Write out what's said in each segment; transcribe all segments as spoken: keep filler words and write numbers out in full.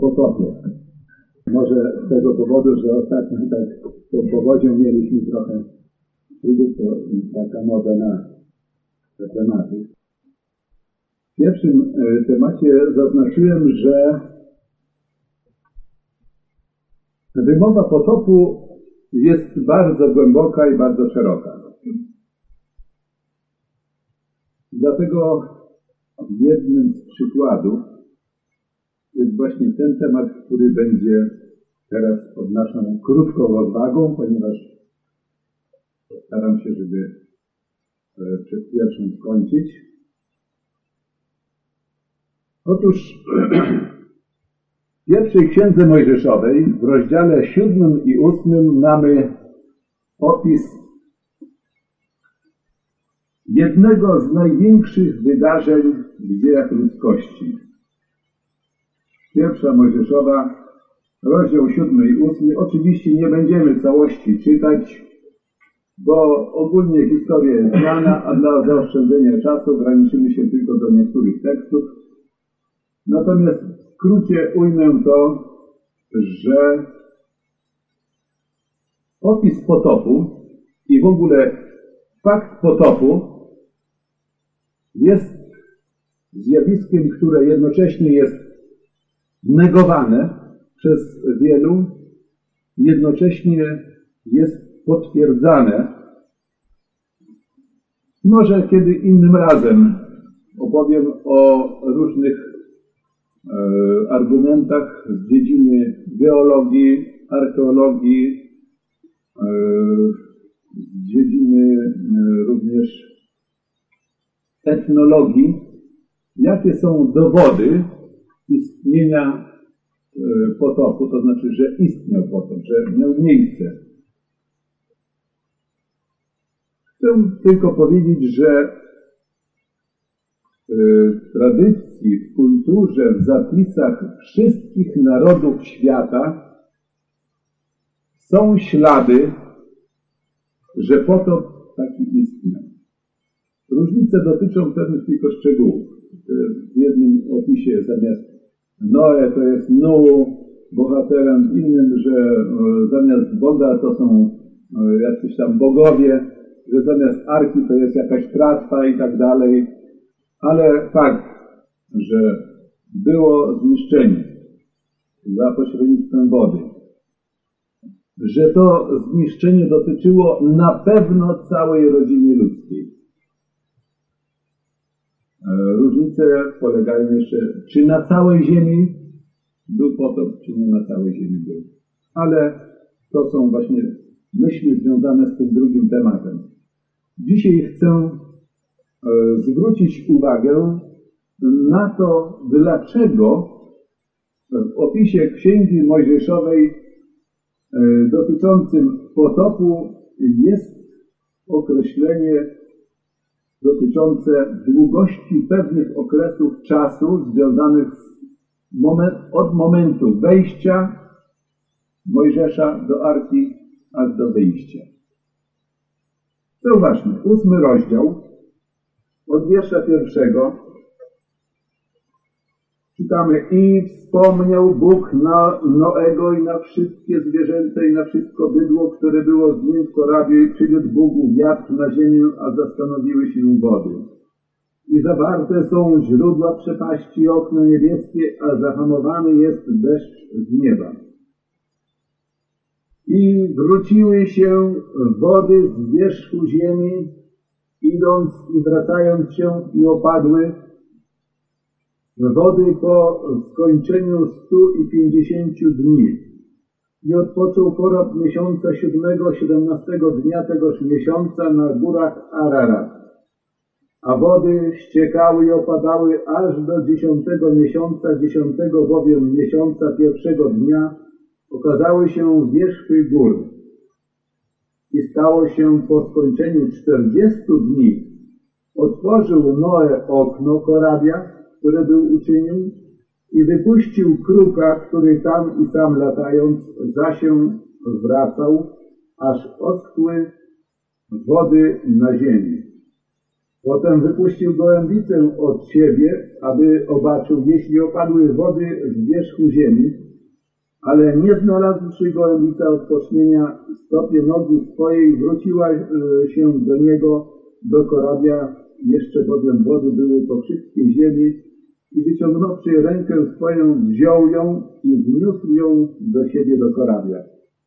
potopie. Może z tego powodu, że ostatnio tak po powodzią mieliśmy trochę trudu, to taka moda na te tematy. W pierwszym temacie zaznaczyłem, że wymowa potopu jest bardzo głęboka i bardzo szeroka. Dlatego jednym z przykładów jest właśnie ten temat, który będzie teraz pod naszą krótką rozwagą, ponieważ postaram się, żeby przed pierwszym skończyć. Otóż w pierwszej Księdze Mojżeszowej w rozdziale siódmym i ósmym mamy opis jednego z największych wydarzeń w dziejach ludzkości. Pierwsza Mojżeszowa, rozdział siódmy i ósmy. Oczywiście nie będziemy całości czytać, bo ogólnie historia jest znana, a dla zaoszczędzenia czasu ograniczymy się tylko do niektórych tekstów. Natomiast w skrócie ujmę to, że opis potopu i w ogóle fakt potopu jest zjawiskiem, które jednocześnie jest negowane przez wielu, jednocześnie jest potwierdzane. Może kiedy innym razem opowiem o różnych e, argumentach z dziedziny geologii, archeologii, e, z dziedziny e, również etnologii, jakie są dowody istnienia potopu, to znaczy, że istniał potop, że miał miejsce. Chcę tylko powiedzieć, że w tradycji, w kulturze, w zapisach wszystkich narodów świata są ślady, że potop taki istniał. Różnice dotyczą pewnych tylko szczegółów. W jednym opisie zamiast Noe to jest Nuh, bohaterem, w innym, że zamiast Boga to są jacyś tam bogowie, że zamiast Arki to jest jakaś tratwa i tak dalej. Ale fakt, że było zniszczenie za pośrednictwem wody, że to zniszczenie dotyczyło na pewno całej rodziny ludzkiej. Różnice polegają jeszcze, czy na całej ziemi był potop, czy nie na całej ziemi był. Ale to są właśnie myśli związane z tym drugim tematem. Dzisiaj chcę zwrócić uwagę na to, dlaczego w opisie Księgi Mojżeszowej dotyczącym potopu jest określenie dotyczące długości pewnych okresów czasu związanych z moment, od momentu wejścia Mojżesza do Arki aż do wyjścia. Zauważmy, ósmy rozdział od wiersza pierwszego czytamy: I wspomniał Bóg na Noego i na wszystkie zwierzęta i na wszystko bydło, które było z nim w korabie, i przywiódł Bóg wiatr na ziemię, a zastanowiły się wody. I zawarte są źródła przepaści, okno niebieskie, a zahamowany jest deszcz z nieba. I wróciły się wody z wierzchu ziemi, idąc i wracając się, i opadły wody po skończeniu stu i pięćdziesięciu dni. I odpoczął porad miesiąca siódmego, siedemnastego dnia tegoż miesiąca na górach Ararat. A wody ściekały i opadały aż do dziesiątego miesiąca, dziesiątego bowiem miesiąca pierwszego dnia okazały się wierzchy gór. I stało się po skończeniu czterdziestu dni, otworzył Noe okno korabia, które był uczynił, i wypuścił kruka, który tam i tam latając za się wracał, aż oschły wody na ziemi. Potem wypuścił gołębicę od siebie, aby obaczył, jeśli opadły wody z wierzchu ziemi, ale nie znalazłszy gołębica odpocznienia, stopie nogi swojej wróciła się do niego, do korabia, jeszcze bowiem wody były po wszystkiej ziemi, i wyciągnąwszy rękę swoją, wziął ją i wniósł ją do siebie do korabia.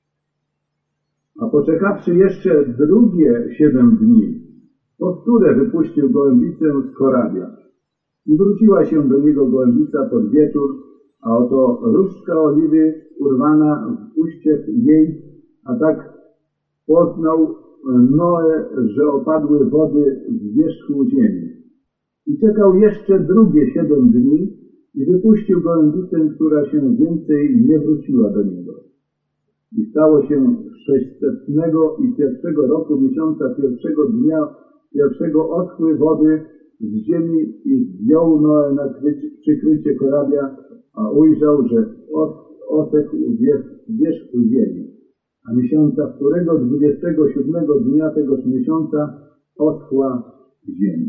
A poczekawszy jeszcze drugie siedem dni, po które wypuścił gołębicę z korabia. I wróciła się do niego gołębica pod wieczór, a oto różdżka oliwy urwana w uściech jej, a tak poznał Noe, że opadły wody z wierzchu ziemi. I czekał jeszcze drugie siedem dni i wypuścił gołębicę, która się więcej nie wróciła do niego. I stało się sześćsetnego i pierwszego roku miesiąca pierwszego dnia pierwszego oschły wody z ziemi i zdjął Noe na przykrycie korabia, a ujrzał, że os, osechł w wierzchu ziemi. A miesiąca którego dwudziestego siódmego dnia tegoż miesiąca oschła ziemia.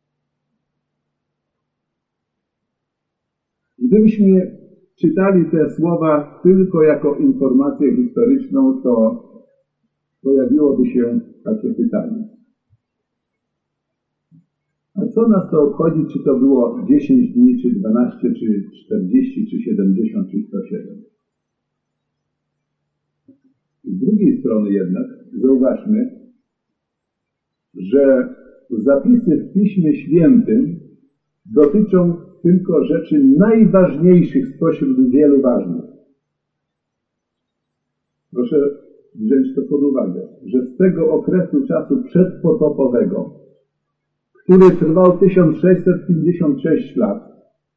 Gdybyśmy czytali te słowa tylko jako informację historyczną, to pojawiłoby się takie pytanie. A co nas to obchodzi, czy to było dziesięć dni, czy dwanaście, czy czterdzieści, czy siedemdziesiąt, czy sto siedem? Z drugiej strony jednak zauważmy, że zapisy w Piśmie Świętym dotyczą tylko rzeczy najważniejszych spośród wielu ważnych. Proszę wziąć to pod uwagę, że z tego okresu czasu przedpotopowego, który trwał tysiąc sześćset pięćdziesiąt sześć lat,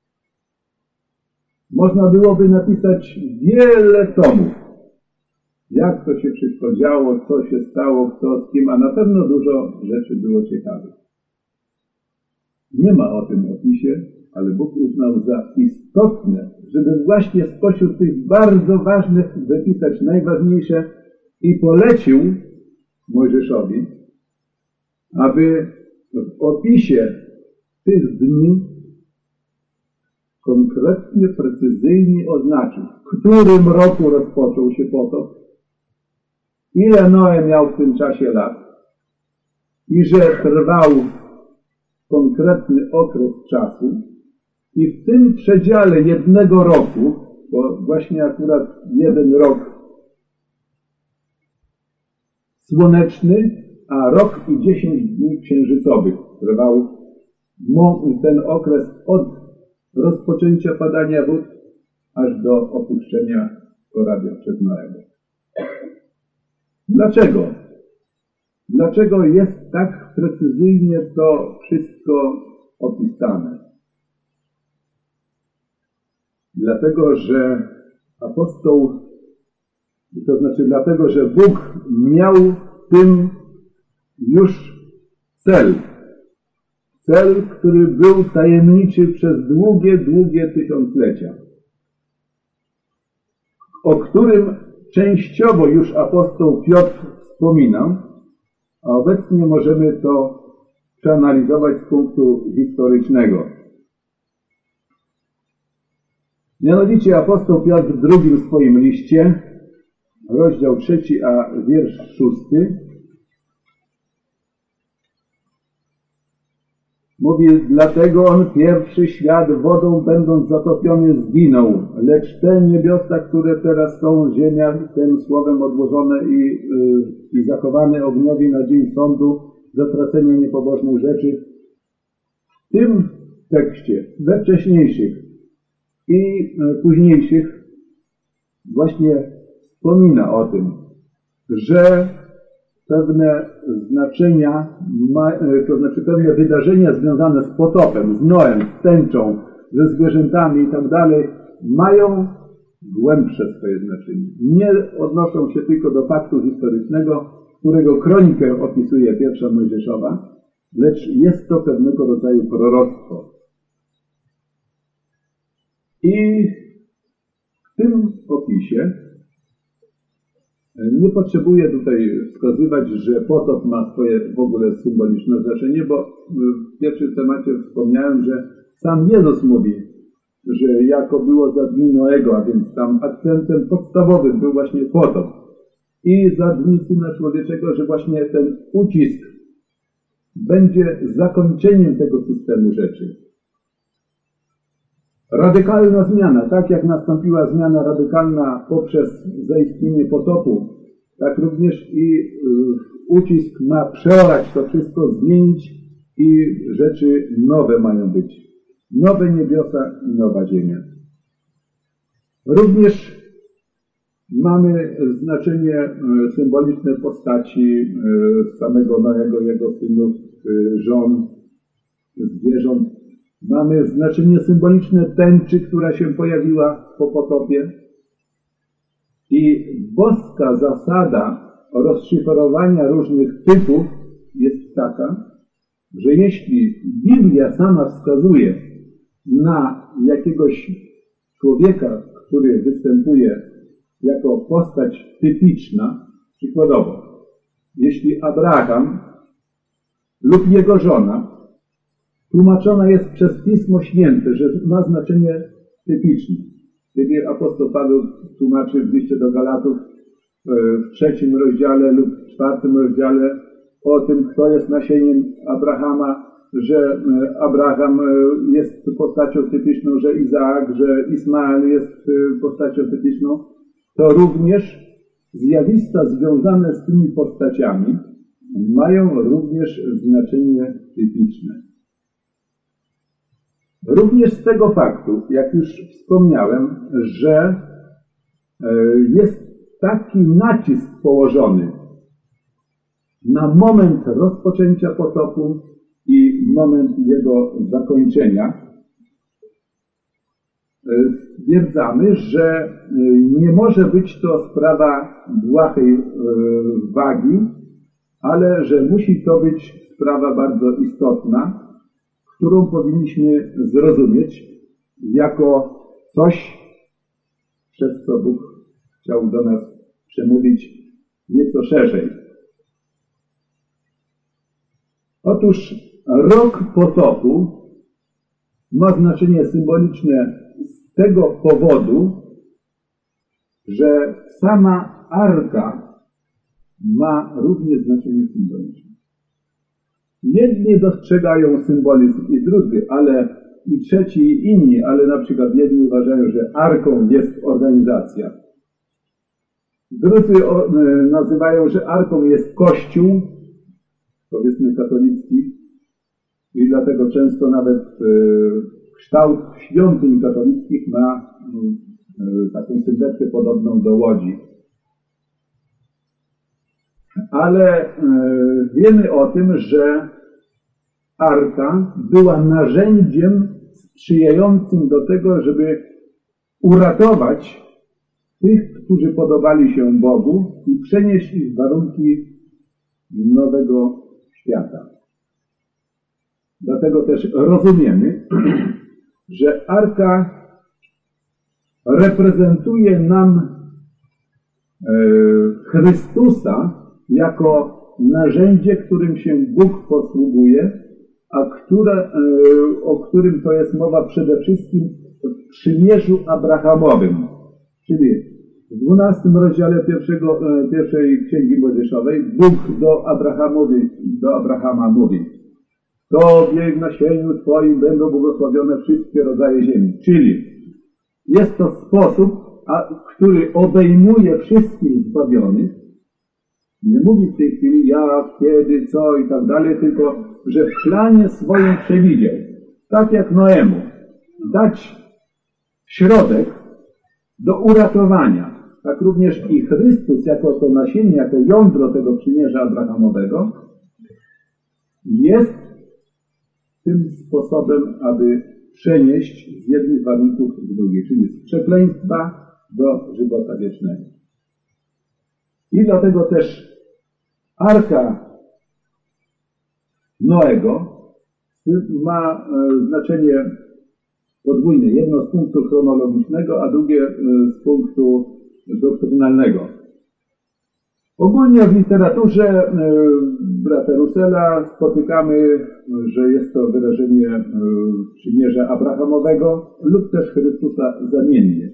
można byłoby napisać wiele tomów. Jak to się wszystko działo, co się stało, kto z kim, a na pewno dużo rzeczy było ciekawych. Nie ma o tym opisie, ale Bóg uznał za istotne, żeby właśnie spośród tych bardzo ważnych wypisać najważniejsze i polecił Mojżeszowi, aby w opisie tych dni konkretnie, precyzyjnie oznaczył, w którym roku rozpoczął się potop, ile Noe miał w tym czasie lat i że trwał konkretny okres czasu i w tym przedziale jednego roku, bo właśnie akurat jeden rok słoneczny, a rok i dziesięć dni księżycowych trwał ten okres od rozpoczęcia padania wód aż do opuszczenia korabia przez Noego. Dlaczego? Dlaczego jest tak precyzyjnie to wszystko opisane? Dlatego, że apostoł, to znaczy dlatego, że Bóg miał w tym już cel. Cel, który był tajemniczy przez długie, długie tysiąclecia, o którym częściowo już apostoł Piotr wspominał, a obecnie możemy to przeanalizować z punktu historycznego. Mianowicie apostoł Piotr w drugim swoim liście, rozdział trzeci, a wiersz szósty, mówi, dlatego on pierwszy świat wodą będąc zatopiony zginął, lecz te niebiosa, które teraz są, ziemia tym słowem odłożone i, yy, i zachowane ogniowi na dzień sądu, zatracenia niepobożnych rzeczy. W tym tekście, we wcześniejszych i yy, późniejszych właśnie wspomina o tym, że pewne znaczenia, to znaczy pewne wydarzenia związane z potopem, z Noem, z tęczą, ze zwierzętami i tak dalej, mają głębsze swoje znaczenie. Nie odnoszą się tylko do faktu historycznego, którego kronikę opisuje pierwsza Mojżeszowa, lecz jest to pewnego rodzaju proroctwo. I w tym opisie Nie potrzebuję tutaj wskazywać, że potop ma swoje w ogóle symboliczne znaczenie, bo w pierwszym temacie wspomniałem, że sam Jezus mówi, że jako było za dni Noego, a więc tam akcentem podstawowym był właśnie potop. I za dni Syna Człowieczego, że właśnie ten ucisk będzie zakończeniem tego systemu rzeczy. Radykalna zmiana, tak jak nastąpiła zmiana radykalna poprzez zaistnienie potopu, tak również i ucisk ma przeorać to wszystko, zmienić i rzeczy nowe mają być. Nowe niebiosa i nowa ziemia. Również mamy znaczenie symboliczne postaci samego Noego, jego synów, żon, zwierząt. Mamy znaczenie symboliczne tęczy, która się pojawiła po potopie. I boska zasada rozszyfrowania różnych typów jest taka, że jeśli Biblia sama wskazuje na jakiegoś człowieka, który występuje jako postać typiczna, przykładowo, jeśli Abraham lub jego żona tłumaczona jest przez Pismo Święte, że ma znaczenie typiczne. Kiedy apostoł Paweł tłumaczy w liście do Galatów w trzecim rozdziale lub w czwartym rozdziale o tym, kto jest nasieniem Abrahama, że Abraham jest postacią typiczną, że Izaak, że Ismael jest postacią typiczną, to również zjawiska związane z tymi postaciami mają również znaczenie typiczne. Również z tego faktu, jak już wspomniałem, że jest taki nacisk położony na moment rozpoczęcia potopu i moment jego zakończenia, stwierdzamy, że nie może być to sprawa błahej wagi, ale że musi to być sprawa bardzo istotna, którą powinniśmy zrozumieć jako coś, przez co Bóg chciał do nas przemówić nieco szerzej. Otóż rok potopu ma znaczenie symboliczne z tego powodu, że sama arka ma również znaczenie symboliczne. Jedni dostrzegają symbolizm i drudzy, ale i trzeci i inni, ale na przykład jedni uważają, że arką jest organizacja. Drudzy nazywają, że arką jest Kościół, powiedzmy katolicki, i dlatego często nawet kształt świątyń katolickich ma taką sylwetkę podobną do łodzi. Ale wiemy o tym, że arka była narzędziem sprzyjającym do tego, żeby uratować tych, którzy podobali się Bogu i przenieść ich w warunki nowego świata. Dlatego też rozumiemy, że arka reprezentuje nam Chrystusa jako narzędzie, którym się Bóg posługuje, a które, o którym to jest mowa przede wszystkim w przymierzu abrahamowym. Czyli w dwunastym rozdziale pierwszego, pierwszej Księgi Mojżeszowej Bóg do, Abrahamowi, do Abrahama mówi: Tobie w nasieniu Twoim będą błogosławione wszystkie rodzaje ziemi. Czyli jest to sposób, a, który obejmuje wszystkich zbawionych. Nie mówi w tej chwili jak, kiedy, co i tak dalej, tylko że w planie swoim przewidział, tak jak Noemu, dać środek do uratowania. Tak również i Chrystus jako to nasienie, jako jądro tego przymierza abrahamowego jest tym sposobem, aby przenieść z jednych warunków w drugie, czyli z przekleństwa do żywota wiecznego. I dlatego też arka Noego ma znaczenie podwójne. Jedno z punktu chronologicznego, a drugie z punktu doktrynalnego. Ogólnie w literaturze brata Russella spotykamy, że jest to wyrażenie przymierza Abrahamowego lub też Chrystusa zamiennie.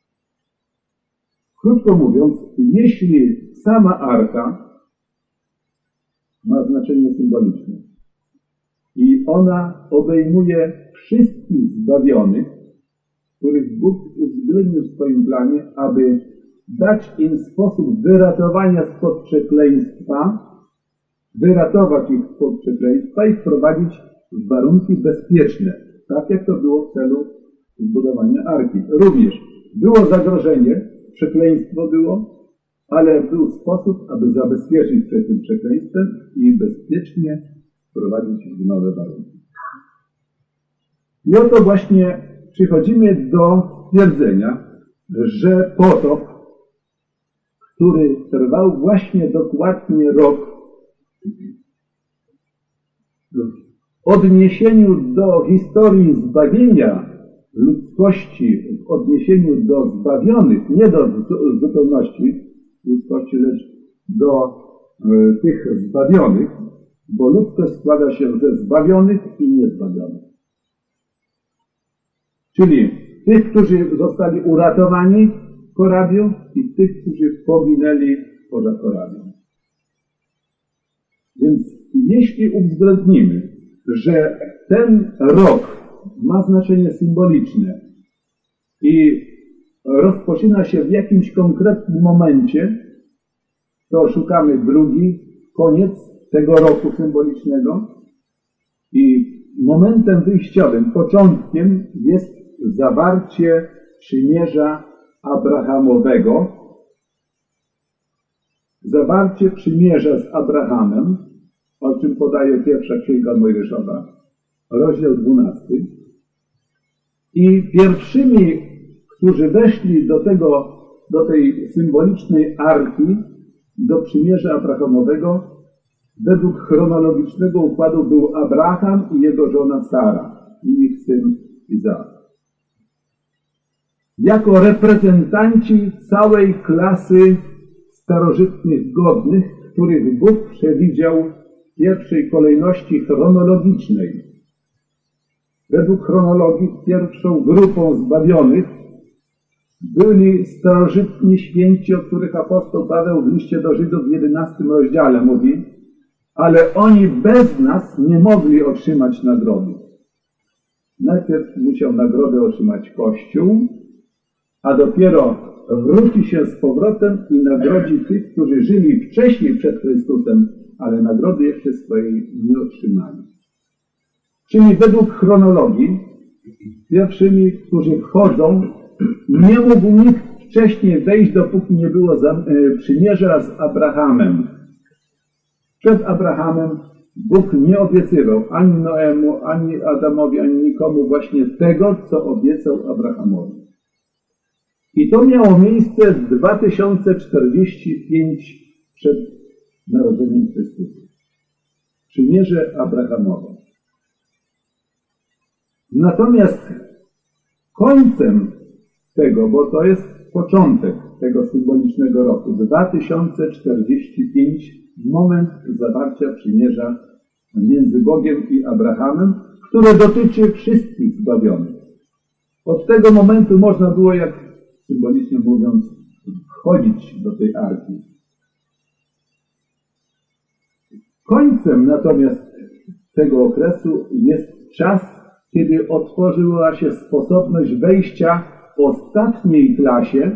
Krótko mówiąc, jeśli sama arka ma znaczenie symboliczne i ona obejmuje wszystkich zbawionych, których Bóg uwzględnił w swoim planie, aby dać im sposób wyratowania spod przekleństwa, wyratować ich spod przekleństwa i wprowadzić w warunki bezpieczne, tak jak to było w celu zbudowania arki. Również było zagrożenie, przekleństwo było, ale był sposób, aby zabezpieczyć przed tym przekleństwem i bezpiecznie wprowadzić w nowe warunki. I oto właśnie przychodzimy do stwierdzenia, że potop, który trwał właśnie dokładnie rok, w odniesieniu do historii zbawienia ludzkości, w odniesieniu do zbawionych, nie do zupełności ludzkości, lecz do y, tych zbawionych, bo ludzkość składa się ze zbawionych i niezbawionych. Czyli tych, którzy zostali uratowani korabią i tych, którzy poginęli poza korabią. Więc jeśli uwzględnimy, że ten rok ma znaczenie symboliczne i rozpoczyna się w jakimś konkretnym momencie, to szukamy drugi, koniec tego roku symbolicznego i momentem wyjściowym, początkiem jest zawarcie przymierza Abrahamowego, zawarcie przymierza z Abrahamem, o czym podaje pierwsza księga Mojżeszowa, rozdział dwunasty. I pierwszymi, którzy weszli do tego, do tej symbolicznej arki, do przymierza Abrahamowego, według chronologicznego układu był Abraham i jego żona Sara i ich syn Izaak. Jako reprezentanci całej klasy starożytnych godnych, których Bóg przewidział w pierwszej kolejności chronologicznej. Według chronologii pierwszą grupą zbawionych byli starożytni święci, o których apostoł Paweł w liście do Żydów w jedenastym rozdziale mówi, ale oni bez nas nie mogli otrzymać nagrody. Najpierw musiał nagrodę otrzymać Kościół, a dopiero wróci się z powrotem i nagrodzi tych, którzy żyli wcześniej przed Chrystusem, ale nagrody jeszcze swojej nie otrzymali. Czyli według chronologii pierwszymi, którzy wchodzą, nie mógł nikt wcześniej wejść, dopóki nie było przymierza z Abrahamem. Przed Abrahamem Bóg nie obiecywał ani Noemu, ani Adamowi, ani nikomu właśnie tego, co obiecał Abrahamowi. I to miało miejsce dwa tysiące czterdzieści pięć przed narodzeniem Chrystusa. Przymierze Abrahamowe. Natomiast końcem tego, bo to jest początek tego symbolicznego roku, dwa tysiące czterdzieści pięć, moment zawarcia przymierza między Bogiem i Abrahamem, które dotyczy wszystkich zbawionych. Od tego momentu można było, jak symbolicznie mówiąc, wchodzić do tej arki. Końcem natomiast tego okresu jest czas, kiedy otworzyła się sposobność wejścia ostatniej klasie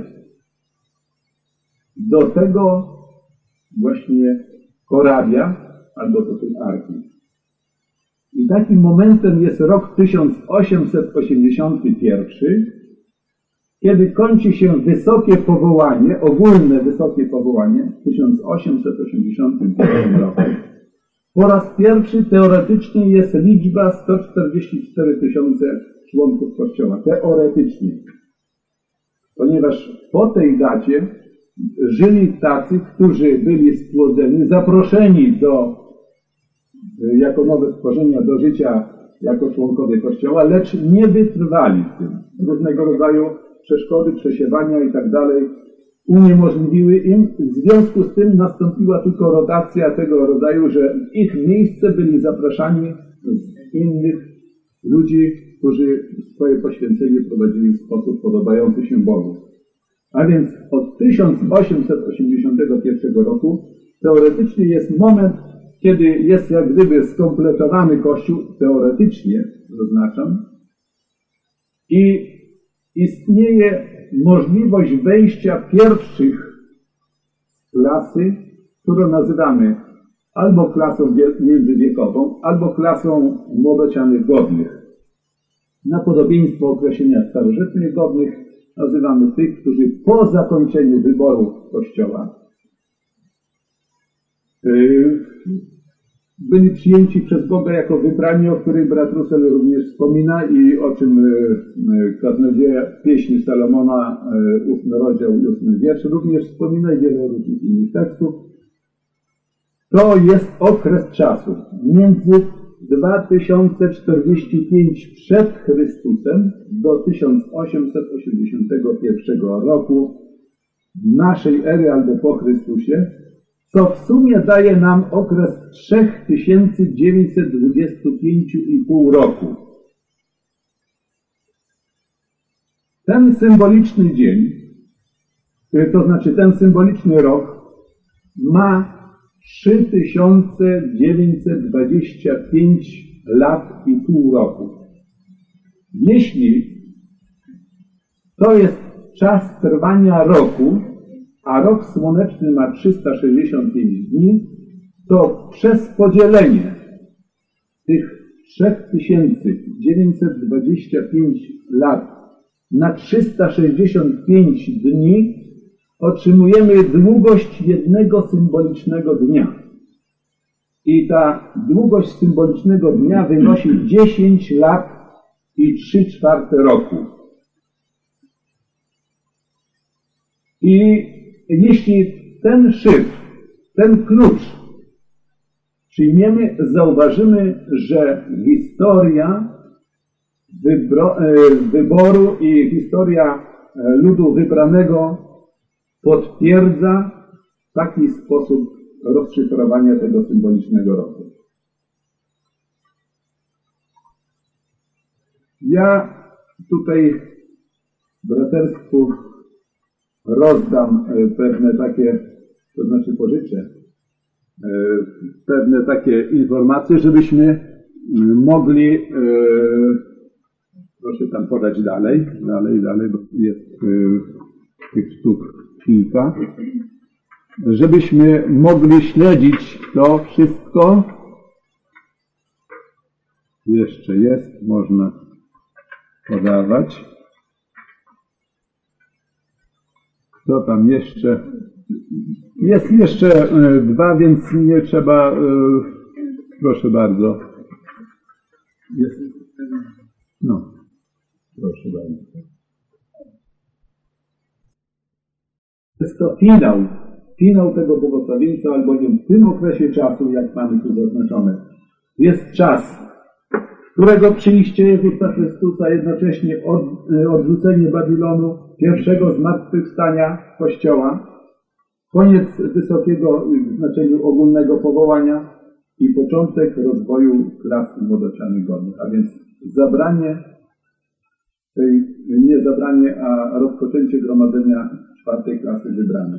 do tego właśnie korabia albo do tej arki. I takim momentem jest rok tysiąc osiemset osiemdziesiąty pierwszy, kiedy kończy się wysokie powołanie, ogólne wysokie powołanie w tysiąc osiemset osiemdziesiątym pierwszym roku. Po raz pierwszy teoretycznie jest liczba sto czterdzieści cztery tysiące członków Kościoła. Teoretycznie. Ponieważ po tej dacie żyli tacy, którzy byli spłodzeni, zaproszeni do, jako nowe stworzenia do życia jako członkowie Kościoła, lecz nie wytrwali w tym. Różnego rodzaju przeszkody, przesiewania i tak dalej uniemożliwiły im. W związku z tym nastąpiła tylko rotacja tego rodzaju, że w ich miejsce byli zapraszani z innych ludzi, którzy swoje poświęcenie prowadzili w sposób podobający się Bogu. A więc od tysiąc osiemset osiemdziesiątego pierwszego roku teoretycznie jest moment, kiedy jest jak gdyby skompletowany Kościół, teoretycznie zaznaczam, i istnieje możliwość wejścia pierwszych z klasy, którą nazywamy albo klasą międzywiekową, albo klasą młodocianych godnych. Na podobieństwo określenia starożytnych godnych nazywamy tych, którzy po zakończeniu wyboru Kościoła byli przyjęci przez Boga jako wybrani, o których brat Russell również wspomina i o czym kaznodzieja pieśni Salomona, ósmy rozdział i ósmy wiersz również wspomina i wiele różnych innych tekstów. To jest okres czasu między dwa tysiące czterdzieści pięć przed Chrystusem do tysiąc osiemset osiemdziesiątego pierwszego roku naszej ery albo po Chrystusie, co w sumie daje nam okres trzy tysiące dziewięćset dwadzieścia pięć i pół roku. Ten symboliczny dzień, to znaczy ten symboliczny rok, ma trzy tysiące dziewięćset dwadzieścia pięć lat i pół roku. Jeśli to jest czas trwania roku, a rok słoneczny ma trzysta sześćdziesiąt pięć dni, to przez podzielenie tych trzy tysiące dziewięćset dwadzieścia pięć lat na trzysta sześćdziesiąt pięć dni otrzymujemy długość jednego symbolicznego dnia. I ta długość symbolicznego dnia wynosi dziesięć lat i trzy czwarte roku. I jeśli ten szyfr, ten klucz przyjmiemy, zauważymy, że historia wyboru i historia ludu wybranego potwierdza taki sposób rozszyfrowania tego symbolicznego roku. Ja tutaj braterstwu rozdam pewne takie, to znaczy pożyczę pewne takie informacje, żebyśmy mogli, proszę tam podać dalej, dalej, dalej, bo jest tych sztuk kilka, żebyśmy mogli śledzić to wszystko. Jeszcze jest, można podawać. Co tam jeszcze? Jest jeszcze dwa, więc nie trzeba, proszę bardzo. Jest, no, proszę bardzo. Jest to finał, finał tego błogosławieństwa, albowiem w tym okresie czasu, jak mamy tu zaznaczone, jest czas, którego przyjście Jezusa Chrystusa, jednocześnie od, odrzucenie Babilonu, pierwszego zmartwychwstania Kościoła, koniec wysokiego w znaczeniu ogólnego powołania i początek rozwoju klasy młodocianych godnych, a więc zabranie, nie zabranie, a rozpoczęcie gromadzenia czwartej klasy wybranej.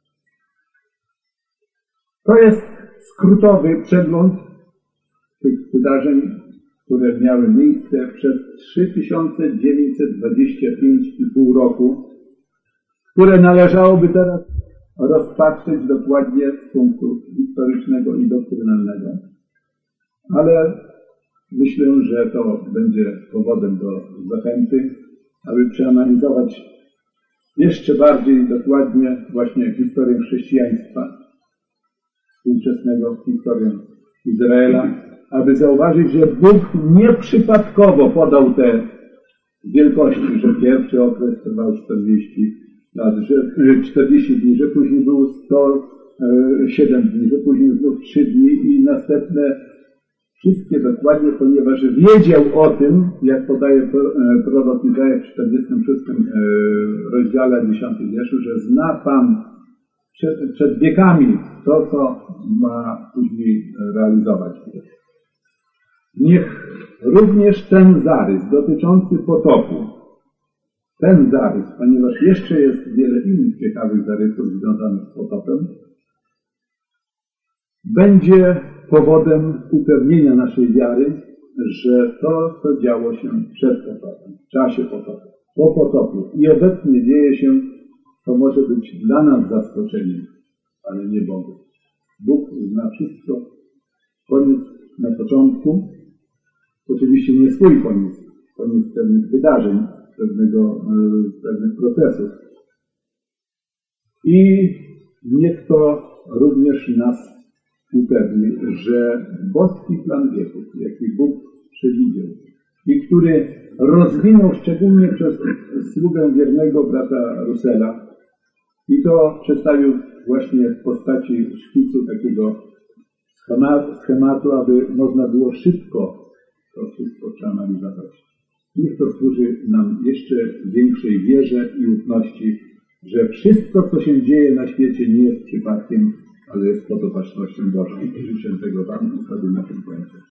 To jest skrótowy przegląd tych wydarzeń, które miały miejsce przez trzy tysiące dziewięćset dwadzieścia pięć i pół roku, które należałoby teraz rozpatrzeć dokładnie z punktu historycznego i doktrynalnego. Ale myślę, że to będzie powodem do zachęty, aby przeanalizować jeszcze bardziej dokładnie właśnie historię chrześcijaństwa współczesnego, historię Izraela, aby zauważyć, że Bóg nieprzypadkowo podał te wielkości, że pierwszy okres trwał czterdzieści lat, że czterdzieści dni, że później było sto siedem dni, że później było trzy dni i następne Wszystkie dokładnie, ponieważ wiedział o tym, jak podaje prorok Michał w czterdziestym szóstym rozdziale, dziesiątym wierszu, że zna Pan przed, przed wiekami to, co ma później realizować. Niech również ten zarys dotyczący potopu, ten zarys, ponieważ jeszcze jest wiele innych ciekawych zarysów związanych z potopem, będzie powodem upewnienia naszej wiary, że to, co działo się przed potopem, w czasie potopu, po potopie i obecnie dzieje się, to może być dla nas zaskoczeniem, ale nie Bogu. Bóg zna wszystko, koniec na początku, oczywiście nie swój koniec, koniec pewnych wydarzeń, pewnego, pewnych procesów. I niech to również nas upewni, że boski plan wieków, jaki Bóg przewidział i który rozwinął szczególnie przez sługę wiernego brata Russella i to przedstawił właśnie w postaci szkicu takiego schematu, aby można było szybko to wszystko przeanalizować. Niech to służy nam jeszcze większej wierze i ufności, że wszystko, co się dzieje na świecie, nie jest przypadkiem, ale jest pod opatrznością Bożą. Życzę tego Wam i sobie na tym końcu.